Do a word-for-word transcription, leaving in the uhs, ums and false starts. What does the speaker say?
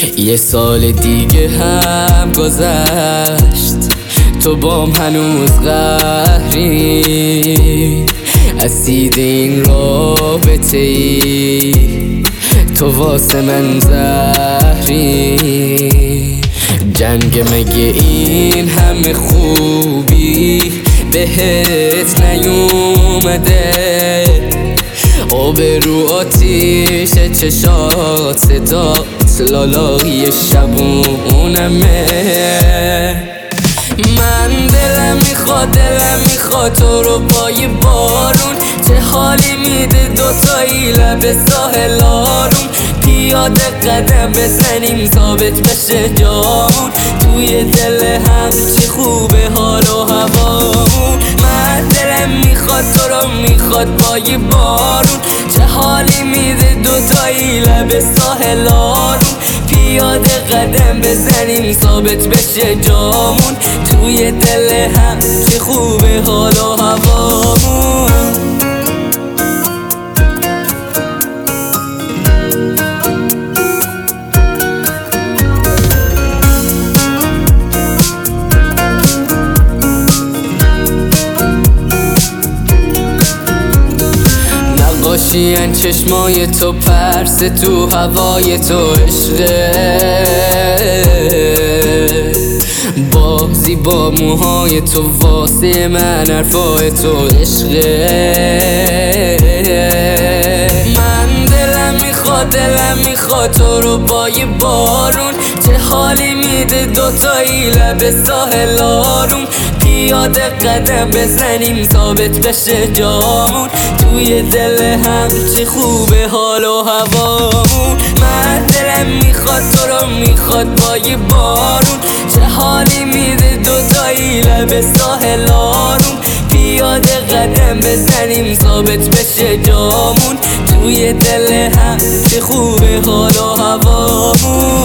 یه سال دیگه هم گذشت، تو بام هنوز قهری، اسید این رابطه ای، تو واسه من زهری. جنگ مگه این همه خوبی بهت نیومده؟ آبرو آتیش چشات، صدات لالایی شبونمه. من دلم میخواد دلم میخواد تو رو با یه بارون، چه حالی میده دوتایی لب ساحل آروم، پیاده قدم بزنیم ثابت بشه جامون، توی دل هم چه خوبه حال و هوامون. من دلم میخواد تو رو میخواد با یه بارون، چه حالی میده دوتایی لب ساحل آروم، پیاده قدم بزنیم ثابت بشه جامون، توی دل هم چه خوبه حال و هوامون. نقاشی‌ان چشمای تو، پرس تو هوای تو، عشقه بازی با موهای تو، واسه من حرفای تو، عشقه. من دلم میخواد دلم میخواد تو رو با یه بارون، چه حالی میده دوتایی لب ساحل آروم، پیاده قدم بزنیم ثابت بشه جامون، توی دل هم چه خوبه حال و هوامون. من دلم میخواد تو رو میخواد با یه بارون، چه حالی میده دوتایی لب ساحل آروم، پیاده قدم بزنیم ثابت بشه جامون، توی دل هم چه خوبه حال و هوامون.